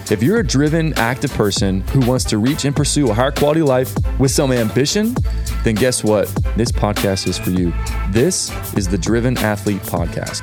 If you're a driven, active person who wants to reach and pursue a higher quality life with some ambition, then guess what? This podcast is for you. This is the Driven Athlete Podcast.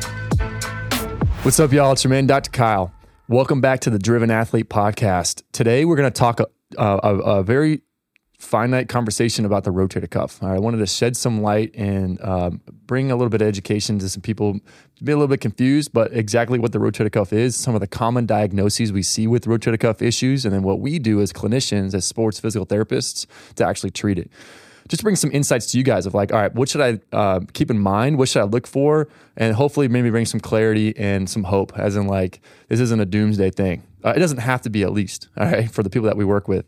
What's up, y'all? It's your man, Dr. Kyle. Welcome back to the Driven Athlete Podcast. Today, we're going to talk a very finite conversation about the rotator cuff. All right, I wanted to shed some light and bring a little bit of education to some people to be a little bit confused, but exactly what the rotator cuff is, some of the common diagnoses we see with rotator cuff issues, and then what we do as clinicians, as sports physical therapists to actually treat it. Just to bring some insights to you guys of like, all right, what should I keep in mind? What should I look for? And hopefully maybe bring some clarity and some hope, as in like, this isn't a doomsday thing. It doesn't have to be, at least, all right, for the people that we work with.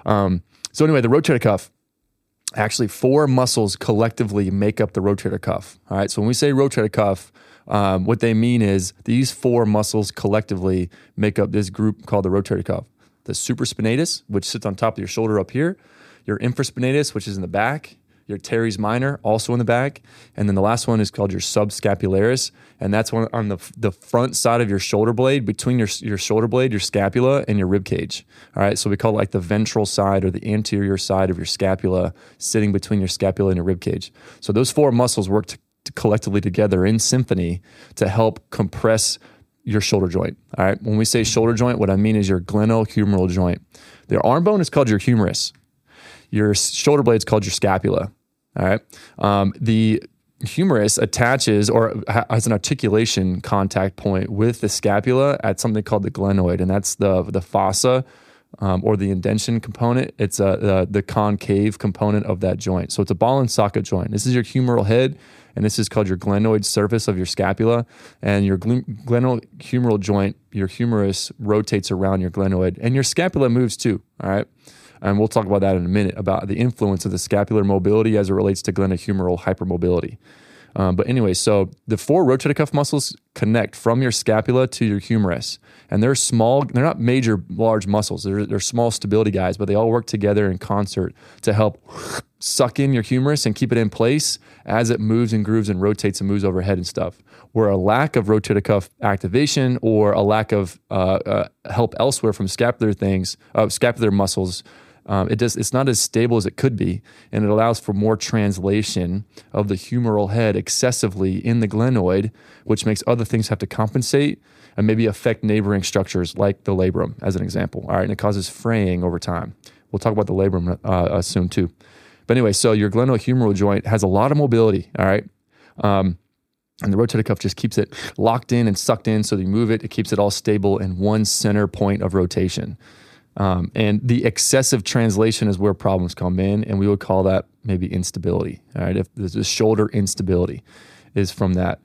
So anyway, the rotator cuff, actually 4 muscles collectively make up the rotator cuff. All right. So when we say rotator cuff, what they mean is these 4 muscles collectively make up this group called the rotator cuff. The supraspinatus, which sits on top of your shoulder up here, your infraspinatus, which is in the back, your teres minor, also in the back, and then the last one is called your subscapularis, and that's one on the front side of your shoulder blade, between your shoulder blade, your scapula, and your rib cage. All right, so we call it like the ventral side or the anterior side of your scapula, sitting between your scapula and your rib cage. So those 4 muscles work collectively together in symphony to help compress your shoulder joint. All right, when we say shoulder joint, what I mean is your glenohumeral joint. The arm bone is called your humerus. Your shoulder blade is called your scapula. All right. The humerus attaches or has an articulation contact point with the scapula at something called the glenoid, and that's the fossa or the indention component. It's the concave component of that joint. So it's a ball and socket joint. This is your humeral head, and this is called your glenoid surface of your scapula. And your glenohumeral joint, your humerus rotates around your glenoid, and your scapula moves too. All right. And we'll talk about that in a minute, about the influence of the scapular mobility as it relates to glenohumeral hypermobility. But anyway, so the 4 rotator cuff muscles connect from your scapula to your humerus. And they're small, they're not major, large muscles. They're small stability guys, but they all work together in concert to help suck in your humerus and keep it in place as it moves and grooves and rotates and moves overhead and stuff. Where a lack of rotator cuff activation or a lack of help elsewhere from scapular muscles, it's not as stable as it could be, and it allows for more translation of the humeral head excessively in the glenoid, which makes other things have to compensate and maybe affect neighboring structures like the labrum, as an example. All right, and it causes fraying over time. We'll talk about the labrum soon too. But anyway, so your glenohumeral joint has a lot of mobility. All right. And the rotator cuff just keeps it locked in and sucked in. So you move it, it keeps it all stable in one center point of rotation. And the excessive translation is where problems come in, and we would call that maybe instability. All right, if the shoulder instability is from that.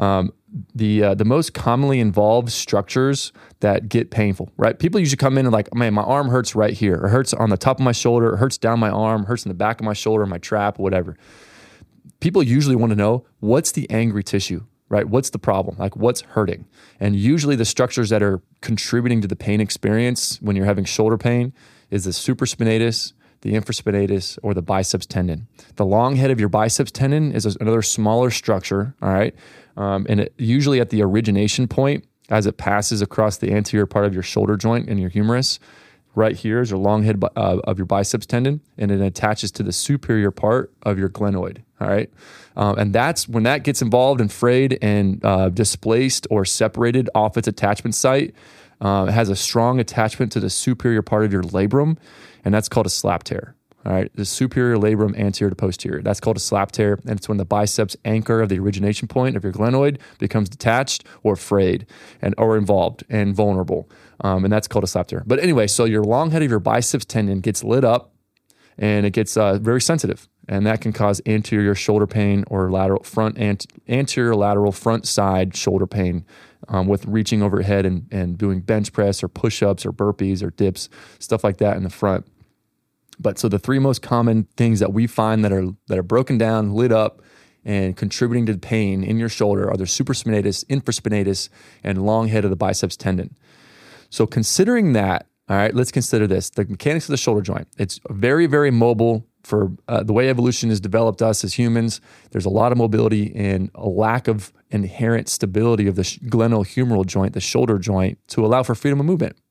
The most commonly involved structures that get painful, right? People usually come in and like, man, my arm hurts right here, or hurts on the top of my shoulder, or hurts down my arm, hurts in the back of my shoulder, my trap, whatever. People usually want to know, what's the angry tissue? Right? What's the problem? Like, what's hurting? And usually the structures that are contributing to the pain experience when you're having shoulder pain is the supraspinatus, the infraspinatus, or the biceps tendon. The long head of your biceps tendon is another smaller structure, all right? And it usually at the origination point, as it passes across the anterior part of your shoulder joint and your humerus, right here is your long head of your biceps tendon, and it attaches to the superior part of your glenoid, all right? And that's when that gets involved and frayed and displaced or separated off its attachment site. It has a strong attachment to the superior part of your labrum, and that's called a slap tear. All right, the superior labrum anterior to posterior. That's called a slap tear, and it's when the biceps anchor of the origination point of your glenoid becomes detached or frayed or involved and vulnerable, and that's called a slap tear. But anyway, so your long head of your biceps tendon gets lit up, and it gets very sensitive, and that can cause anterior shoulder pain or anterior lateral front side shoulder pain with reaching overhead and doing bench press or push-ups or burpees or dips, stuff like that in the front. But so the 3 most common things that we find that are broken down, lit up, and contributing to pain in your shoulder are the supraspinatus, infraspinatus, and long head of the biceps tendon. So considering that, all right, let's consider this. The mechanics of the shoulder joint. It's very, very mobile for the way evolution has developed us as humans. There's a lot of mobility and a lack of inherent stability of the glenohumeral joint, the shoulder joint, to allow for freedom of movement.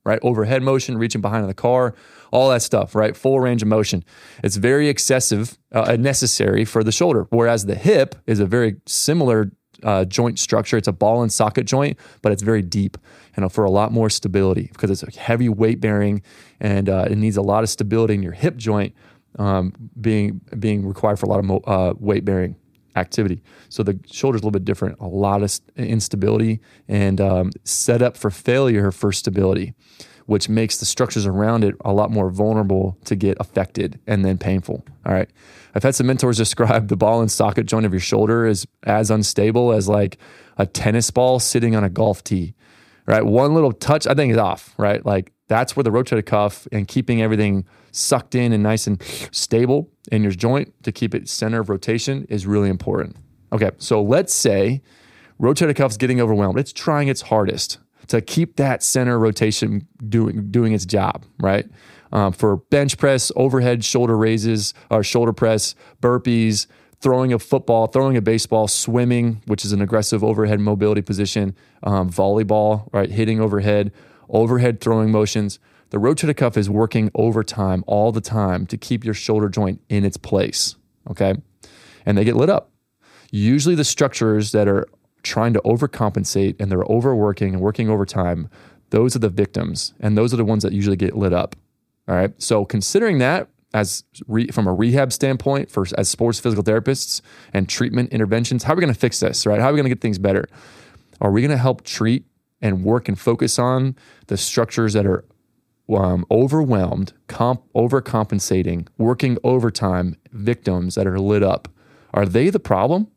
right? Overhead motion, reaching behind the car, all that stuff, right? Full range of motion. It's very excessive, necessary for the shoulder, whereas the hip is a very similar joint structure. It's a ball and socket joint, but it's very deep and for a lot more stability because it's a heavy weight bearing and it needs a lot of stability in your hip joint being required for a lot of weight bearing activity. So the shoulder's a little bit different, a lot of instability and set up for failure for stability, which makes the structures around it a lot more vulnerable to get affected and then painful. All right. I've had some mentors describe the ball and socket joint of your shoulder as unstable as like a tennis ball sitting on a golf tee, right? One little touch, I think, is off, right? Like that's where the rotator cuff and keeping everything sucked in and nice and stable in your joint to keep it center of rotation is really important. Okay, so let's say rotator cuff's getting overwhelmed. It's trying its hardest to keep that center rotation doing its job, right? For bench press, overhead shoulder raises, or shoulder press, burpees, throwing a football, throwing a baseball, swimming, which is an aggressive overhead mobility position, volleyball, right? Hitting overhead throwing motions. The rotator cuff is working overtime all the time to keep your shoulder joint in its place, okay? And they get lit up. Usually the structures that are trying to overcompensate and they're overworking and working overtime, those are the victims, and those are the ones that usually get lit up, all right? So considering that from a rehab standpoint as sports physical therapists and treatment interventions, how are we going to fix this, right? How are we going to get things better? Are we going to help treat and work and focus on the structures that are overwhelmed, overcompensating, working overtime victims that are lit up? Are they the problem?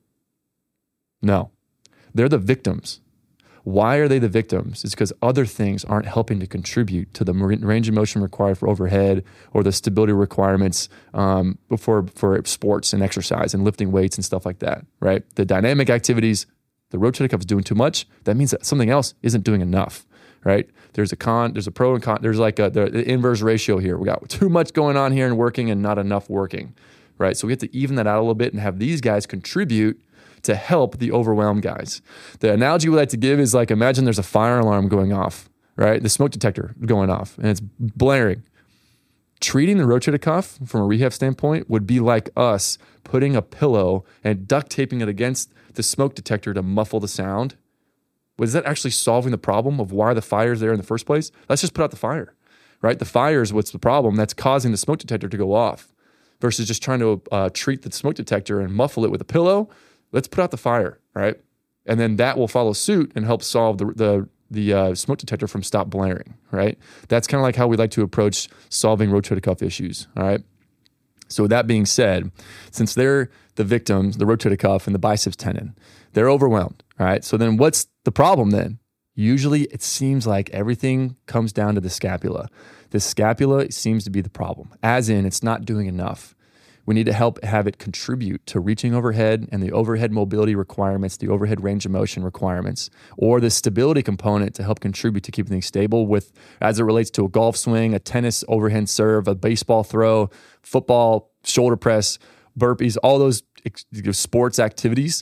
No, they're the victims. Why are they the victims? It's because other things aren't helping to contribute to the range of motion required for overhead or the stability requirements for sports and exercise and lifting weights and stuff like that, right? The dynamic activities, the rotator cuff is doing too much. That means that something else isn't doing enough, right? There's a pro and con. There's like the inverse ratio here. We got too much going on here and working and not enough working, right? So we have to even that out a little bit and have these guys contribute to help the overwhelmed guys. The analogy we like to give is like, imagine there's a fire alarm going off, right? The smoke detector going off and it's blaring. Treating the rotator cuff from a rehab standpoint would be like us putting a pillow and duct taping it against the smoke detector to muffle the sound. Was that actually solving the problem of why the fire's there in the first place? Let's just put out the fire, right? The fire is what's the problem that's causing the smoke detector to go off versus just trying to treat the smoke detector and muffle it with a pillow. Let's put out the fire, right? And then that will follow suit and help solve the smoke detector from stop blaring, right? That's kind of like how we like to approach solving rotator cuff issues, all right? So with that being said, since they're the victims, the rotator cuff and the biceps tendon, they're overwhelmed, all right? So then what's the problem then? Usually it seems like everything comes down to the scapula. The scapula seems to be the problem, as in it's not doing enough. We need to have it contribute to reaching overhead and the overhead mobility requirements, the overhead range of motion requirements, or the stability component to help contribute to keeping things stable as it relates to a golf swing, a tennis overhand serve, a baseball throw, football, shoulder press, burpees, all those sports activities.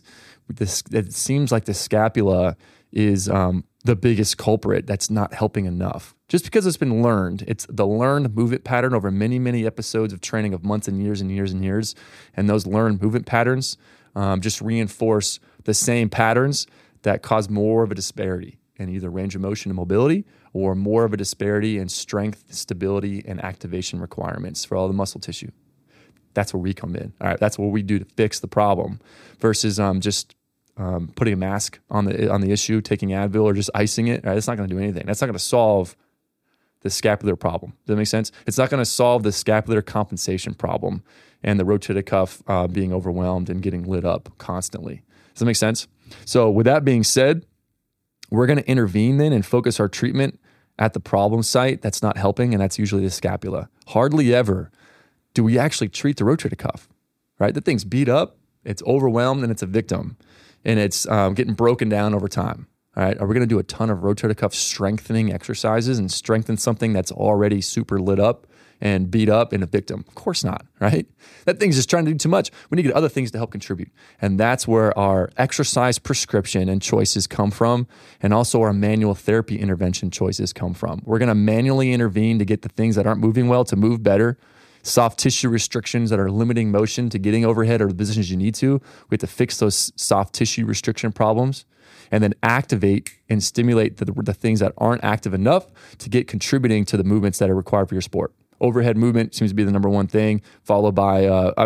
It seems like the scapula is the biggest culprit that's not helping enough. Just because it's been learned. It's the learned movement pattern over many, many episodes of training of months and years and years and years. And those learned movement patterns just reinforce the same patterns that cause more of a disparity in either range of motion and mobility or more of a disparity in strength, stability, and activation requirements for all the muscle tissue. That's where we come in. All right, that's what we do to fix the problem versus just putting a mask on the issue, taking Advil, or just icing it. Right? That's not going to do anything. That's not going to solve the scapular problem. Does that make sense? It's not going to solve the scapular compensation problem and the rotator cuff being overwhelmed and getting lit up constantly. Does that make sense? So with that being said, we're going to intervene then and focus our treatment at the problem site that's not helping, and that's usually the scapula. Hardly ever do we actually treat the rotator cuff, right? The thing's beat up, it's overwhelmed, and it's a victim, and it's getting broken down over time. All right, are we going to do a ton of rotator cuff strengthening exercises and strengthen something that's already super lit up and beat up and a victim. Of course not, right? That thing's just trying to do too much. We need to get other things to help contribute. And that's where our exercise prescription and choices come from, and also our manual therapy intervention choices come from. We're going to manually intervene to get the things that aren't moving well to move better. Soft tissue restrictions that are limiting motion to getting overhead or the positions you need to. We have to fix those soft tissue restriction problems, and then activate and stimulate the things that aren't active enough to get contributing to the movements that are required for your sport. Overhead movement seems to be the number one thing, followed by,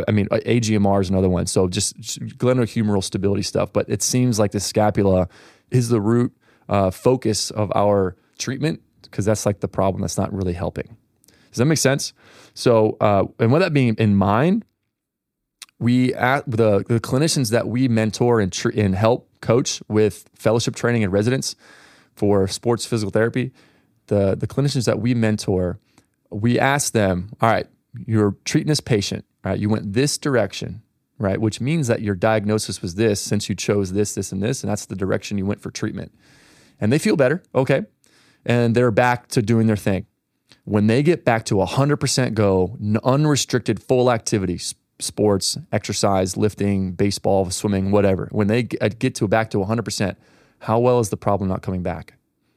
AGMR is another one. So just glenohumeral stability stuff. But it seems like the scapula is the root focus of our treatment, because that's like the problem that's not really helping. Does that make sense? So, and with that being in mind, the clinicians that we mentor and help coach with fellowship training and residents for sports physical therapy, the clinicians that we mentor, we ask them, all right, you're treating this patient, right? You went this direction, right? Which means that your diagnosis was this, since you chose this, this, and this, and that's the direction you went for treatment. And they feel better, okay? And they're back to doing their thing. When they get back to 100% go, unrestricted full activity, sports, exercise, lifting, baseball, swimming, whatever, when they get back to 100%, how well is the problem not coming back?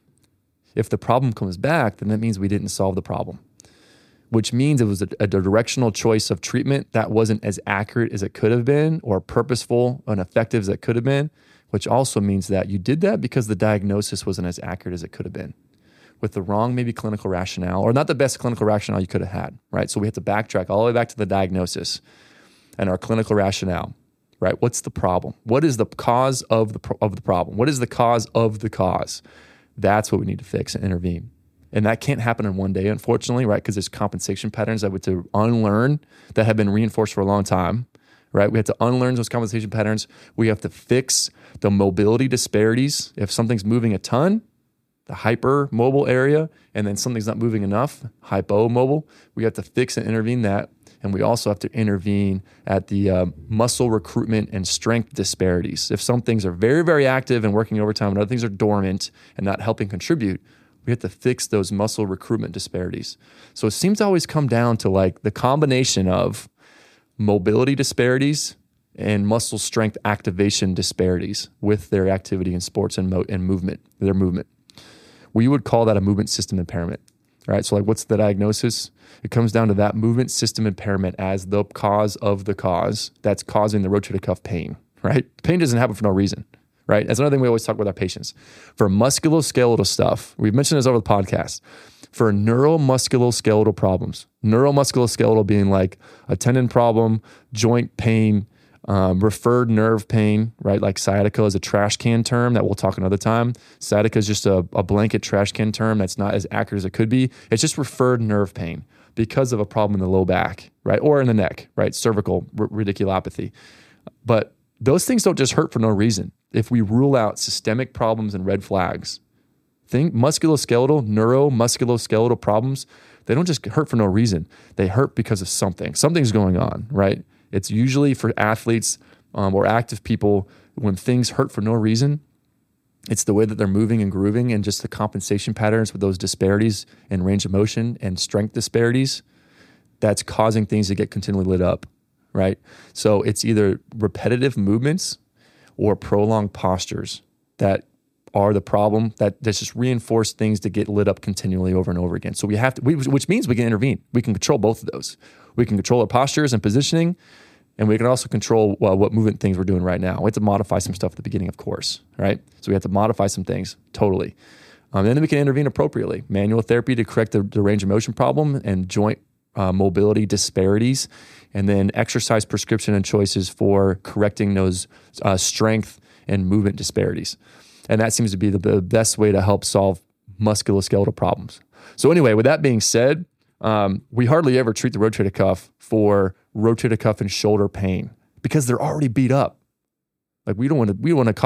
If the problem comes back, then that means we didn't solve the problem, which means it was a directional choice of treatment that wasn't as accurate as it could have been, or purposeful and effective as it could have been, which also means that you did that because the diagnosis wasn't as accurate as it could have been, with the wrong maybe clinical rationale, or not the best clinical rationale you could have had, right? So we have to backtrack all the way back to the diagnosis and our clinical rationale, right? What's the problem? What is the cause of the problem? What is the cause of the cause? That's what we need to fix and intervene. And that can't happen in one day, unfortunately, right? Because there's compensation patterns that we have to unlearn that have been reinforced for a long time, right? We have to unlearn those compensation patterns. We have to fix the mobility disparities. If something's moving a ton, the hypermobile area, and then something's not moving enough, hypomobile, we have to fix and intervene that. And we also have to intervene at the muscle recruitment and strength disparities. If some things are very, very active and working overtime and other things are dormant and not helping contribute, we have to fix those muscle recruitment disparities. So it seems to always come down to like the combination of mobility disparities and muscle strength activation disparities with their activity in sports and movement, their movement. We would call that a movement system impairment, right? So like, what's the diagnosis? It comes down to that movement system impairment as the cause of the cause that's causing the rotator cuff pain, right? Pain doesn't happen for no reason, right? That's another thing we always talk with our patients. For musculoskeletal stuff, we've mentioned this over the podcast, for neuromusculoskeletal problems, neuromusculoskeletal being like a tendon problem, joint pain, referred nerve pain, right? Like sciatica is a trash can term that we'll talk another time. Sciatica is just a blanket trash can term that's not as accurate as it could be. It's just referred nerve pain because of a problem in the low back, right? Or in the neck, right? Cervical radiculopathy. But those things don't just hurt for no reason. If we rule out systemic problems and red flags, think musculoskeletal, neuromusculoskeletal problems, they don't just hurt for no reason. They hurt because of something. Something's going on, right? It's usually for athletes or active people, when things hurt for no reason, it's the way that they're moving and grooving and just the compensation patterns with those disparities in range of motion and strength disparities that's causing things to get continually lit up, right? So it's either repetitive movements or prolonged postures that are the problem that just reinforce things to get lit up continually over and over again. So we have to, which means we can intervene. We can control both of those. We can control our postures and positioning, and we can also control what movement things we're doing right now. We have to modify some stuff at the beginning, of course, right? So we have to modify some things, totally. And then we can intervene appropriately. Manual therapy to correct the range of motion problem and joint mobility disparities, and then exercise prescription and choices for correcting those strength and movement disparities. And that seems to be the best way to help solve musculoskeletal problems. So anyway, with that being said, we hardly ever treat the rotator cuff for rotator cuff and shoulder pain because they're already beat up. Like we want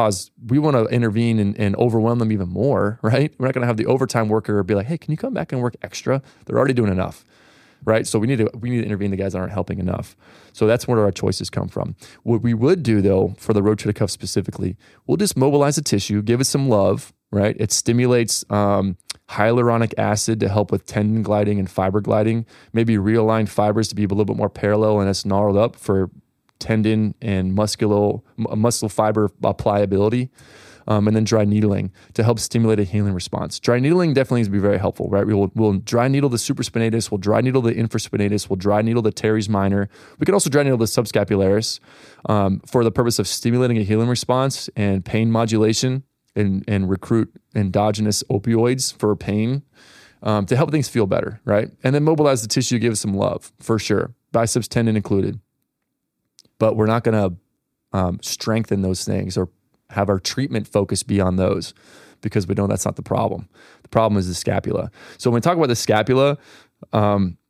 to intervene and overwhelm them even more, right? We're not going to have the overtime worker be like, hey, can you come back and work extra? They're already doing enough, right? So we need to intervene the guys that aren't helping enough. So that's where our choices come from. What we would do though, for the rotator cuff specifically, we'll just mobilize the tissue, give it some love, right? It stimulates hyaluronic acid to help with tendon gliding and fiber gliding, maybe realign fibers to be a little bit more parallel and less gnarled up for tendon and muscle fiber pliability. And then dry needling to help stimulate a healing response. Dry needling definitely is be very helpful, right? We'll dry needle the supraspinatus, we'll dry needle the infraspinatus, we'll dry needle the teres minor. We can also dry needle the subscapularis for the purpose of stimulating a healing response and pain modulation and recruit endogenous opioids for pain to help things feel better, right? And then mobilize the tissue, give it some love, for sure. Biceps tendon included. But we're not going to strengthen those things or have our treatment focus be on those because we know that's not the problem. The problem is the scapula. So when we talk about the scapula, when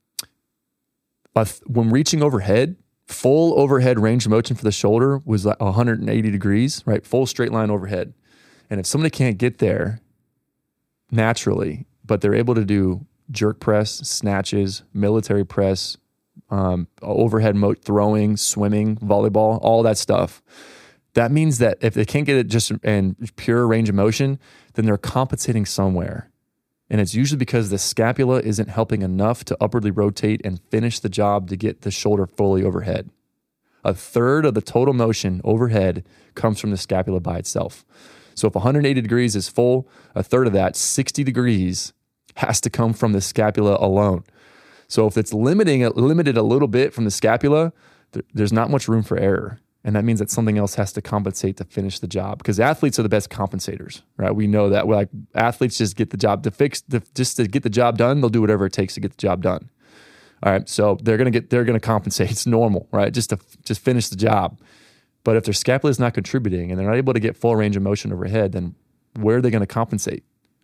reaching overhead, full overhead range of motion for the shoulder was like 180 degrees, right? Full straight line overhead. And if somebody can't get there naturally, but they're able to do jerk press, snatches, military press, overhead throwing, swimming, volleyball, all that stuff, that means that if they can't get it just in pure range of motion, then they're compensating somewhere. And it's usually because the scapula isn't helping enough to upwardly rotate and finish the job to get the shoulder fully overhead. A third of the total motion overhead comes from the scapula by itself. So if 180 degrees is full, a third of that, 60 degrees, has to come from the scapula alone. So if it's limited a little bit from the scapula, there's not much room for error. And that means that something else has to compensate to finish the job, because athletes are the best compensators, right? We know that. We're like, athletes just get the job just to get the job done. They'll do whatever it takes to get the job done. All right. So they're going to compensate. It's normal, right? Just finish the job. But if their scapula is not contributing and they're not able to get full range of motion overhead, then where are they going to compensate?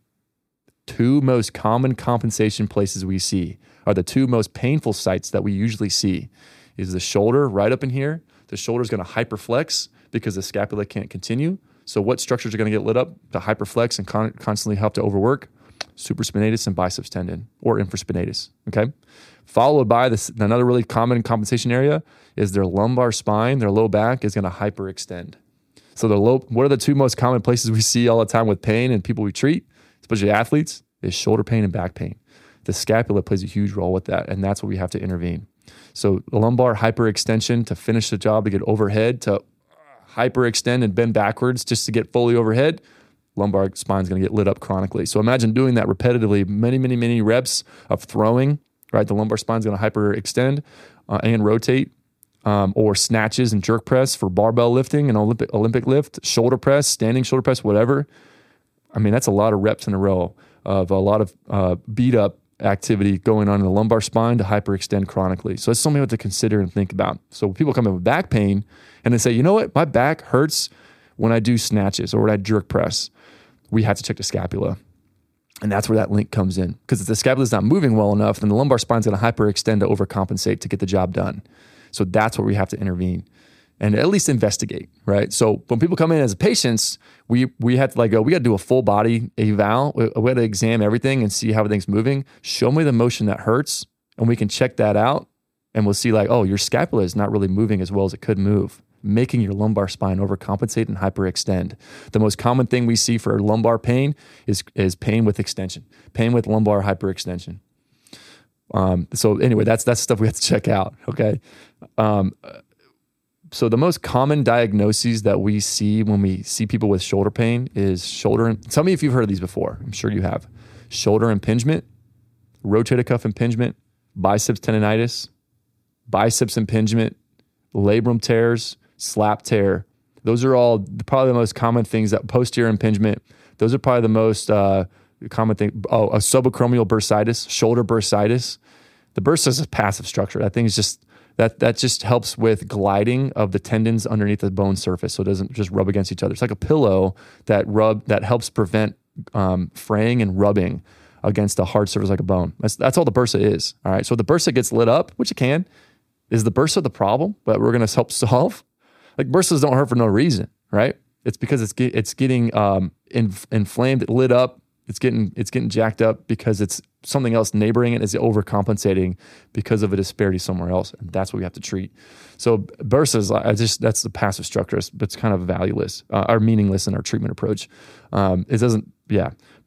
Two most common compensation places we see are the two most painful sites that we usually see is the shoulder right up in here. The shoulder is going to hyperflex because the scapula can't continue. So what structures are going to get lit up to hyperflex and constantly have to overwork? Supraspinatus and biceps tendon or infraspinatus, okay? Followed by another really common compensation area is their lumbar spine, their low back is going to hyperextend. So what are the two most common places we see all the time with pain and people we treat, especially athletes, is shoulder pain and back pain. The scapula plays a huge role with that, and that's where we have to intervene. So the lumbar hyperextension to finish the job, to get overhead, to hyperextend and bend backwards just to get fully overhead, lumbar spine is going to get lit up chronically. So imagine doing that repetitively, many reps of throwing, right? The lumbar spine is going to hyperextend and rotate, or snatches and jerk press for barbell lifting and Olympic lift, shoulder press, standing shoulder press, whatever. I mean, that's a lot of reps in a row of a lot of beat up activity going on in the lumbar spine to hyperextend chronically. So that's something we have to consider and think about. So people come in with back pain and they say, you know what, my back hurts when I do snatches or when I jerk press. We have to check the scapula. And that's where that link comes in. Because if the scapula is not moving well enough, then the lumbar spine is going to hyperextend to overcompensate to get the job done. So that's where we have to intervene and at least investigate, right? So when people come in as patients, we have to we got to do a full body eval. We got to examine everything and see how everything's moving. Show me the motion that hurts, and we can check that out. And we'll see your scapula is not really moving as well as it could move, making your lumbar spine overcompensate and hyperextend. The most common thing we see for lumbar pain is pain with extension, pain with lumbar hyperextension. So anyway, that's stuff we have to check out. Okay. So the most common diagnoses that we see when we see people with shoulder pain is shoulder. Tell me if you've heard of these before. I'm sure you have. Shoulder impingement, rotator cuff impingement, biceps tendonitis, biceps impingement, labrum tears, slap tear. Those are all probably the most common things. That posterior impingement, those are probably the most common thing. Oh, a subacromial bursitis, shoulder bursitis. The bursa is a passive structure. That thing is just that just helps with gliding of the tendons underneath the bone surface, so it doesn't just rub against each other. It's like a pillow that helps prevent fraying and rubbing against a hard surface like a bone. That's all the bursa is. All right. So the bursa gets lit up, which it can. Is the bursa the problem that we're going to help solve? Like bursas don't hurt for no reason, right? It's because it's getting inflamed, lit up. It's getting jacked up because it's something else neighboring it is overcompensating because of a disparity somewhere else, and that's what we have to treat. So bursas, that's the passive structure. It's kind of valueless or meaningless in our treatment approach. It doesn't, yeah. But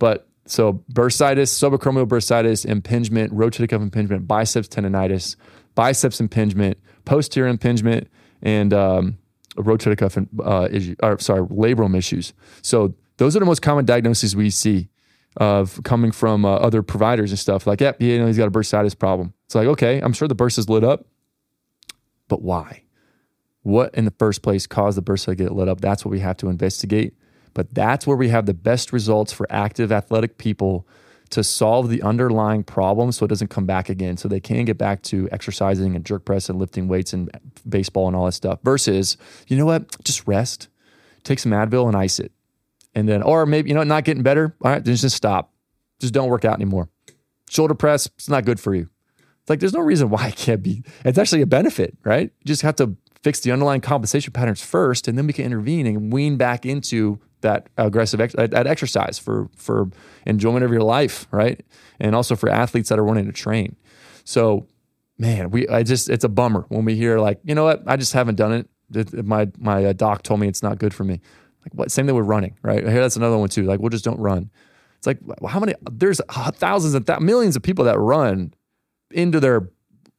So bursitis, subacromial bursitis, impingement, rotator cuff impingement, biceps tendonitis, biceps impingement, posterior impingement, and rotator cuff labrum issues. So those are the most common diagnoses we see of coming from other providers and stuff. Like, he's got a bursitis problem. It's like, okay, I'm sure the bursa is lit up, but why? What in the first place caused the bursa to get lit up? That's what we have to investigate. But that's where we have the best results for active athletic people to solve the underlying problem so it doesn't come back again, so they can get back to exercising and jerk press and lifting weights and baseball and all that stuff. Versus, you know what? Just rest, take some Advil and ice it. And then, or maybe, not getting better. All right, then just stop. Just don't work out anymore. Shoulder press, it's not good for you. It's like, there's no reason why it can't be. It's actually a benefit, right? You just have to fix the underlying compensation patterns first, and then we can intervene and wean back into that aggressive that exercise for enjoyment of your life, right? And also for athletes that are wanting to train. So, man, it's a bummer when we hear like, you know what, I just haven't done it. My doc told me it's not good for me. Like, what? Same thing with running, right? I hear that's another one too. Like, well, just don't run. It's like, how many? There's thousands and millions of people that run into their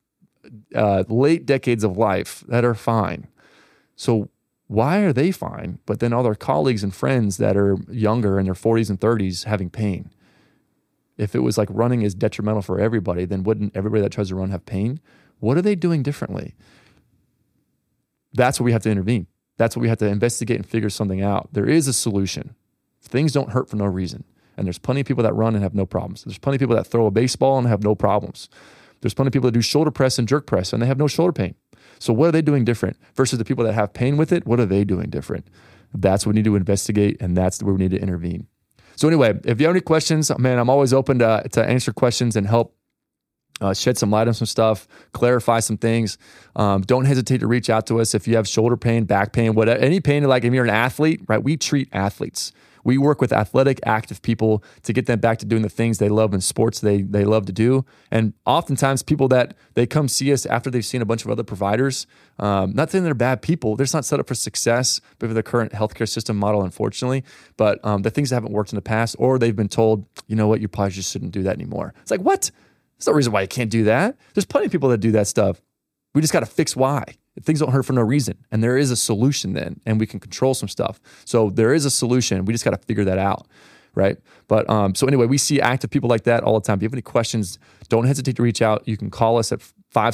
late decades of life that are fine. So why are they fine, but then all their colleagues and friends that are younger in their 40s and 30s having pain? If it was like running is detrimental for everybody, then wouldn't everybody that tries to run have pain? What are they doing differently? That's what we have to intervene. That's what we have to investigate and figure something out. There is a solution. Things don't hurt for no reason. And there's plenty of people that run and have no problems. There's plenty of people that throw a baseball and have no problems. There's plenty of people that do shoulder press and jerk press and they have no shoulder pain. So what are they doing different versus the people that have pain with it? What are they doing different? That's what we need to investigate, and that's where we need to intervene. So anyway, if you have any questions, man, I'm always open to answer questions and help shed some light on some stuff, clarify some things. Don't hesitate to reach out to us if you have shoulder pain, back pain, whatever, any pain. Like if you're an athlete, right? We treat athletes. We work with athletic, active people to get them back to doing the things they love in sports they love to do. And oftentimes people that they come see us after they've seen a bunch of other providers, not saying they're bad people, they're just not set up for success with the current healthcare system model, unfortunately. But the things that haven't worked in the past, or they've been told, you know what, you probably just shouldn't do that anymore. It's like, what? There's no reason why you can't do that. There's plenty of people that do that stuff. We just got to fix why. Things don't hurt for no reason. And there is a solution then, and we can control some stuff. So there is a solution. We just got to figure that out, right? But so anyway, we see active people like that all the time. If you have any questions, don't hesitate to reach out. You can call us at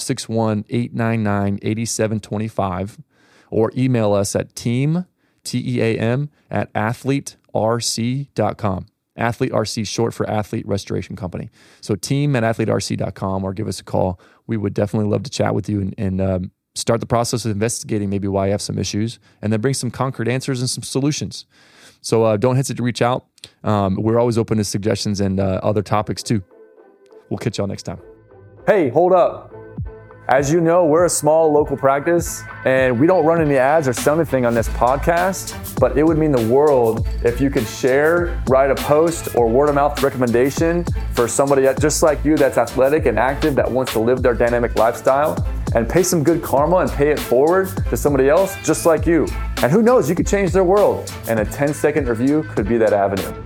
561-899-8725 or email us at team, T-E-A-M, at athleterc.com. Athlete RC, short for Athlete Restoration Company. So team at athleterc.com, or give us a call. We would definitely love to chat with you and start the process of investigating maybe why you have some issues, and then bring some concrete answers and some solutions. So don't hesitate to reach out. We're always open to suggestions and other topics too. We'll catch y'all next time. Hey, hold up. As you know, we're a small local practice, and we don't run any ads or sell anything on this podcast, but it would mean the world if you could share, write a post, or word of mouth recommendation for somebody just like you that's athletic and active that wants to live their dynamic lifestyle, and pay some good karma and pay it forward to somebody else just like you. And who knows, you could change their world, and a 10-second review could be that avenue.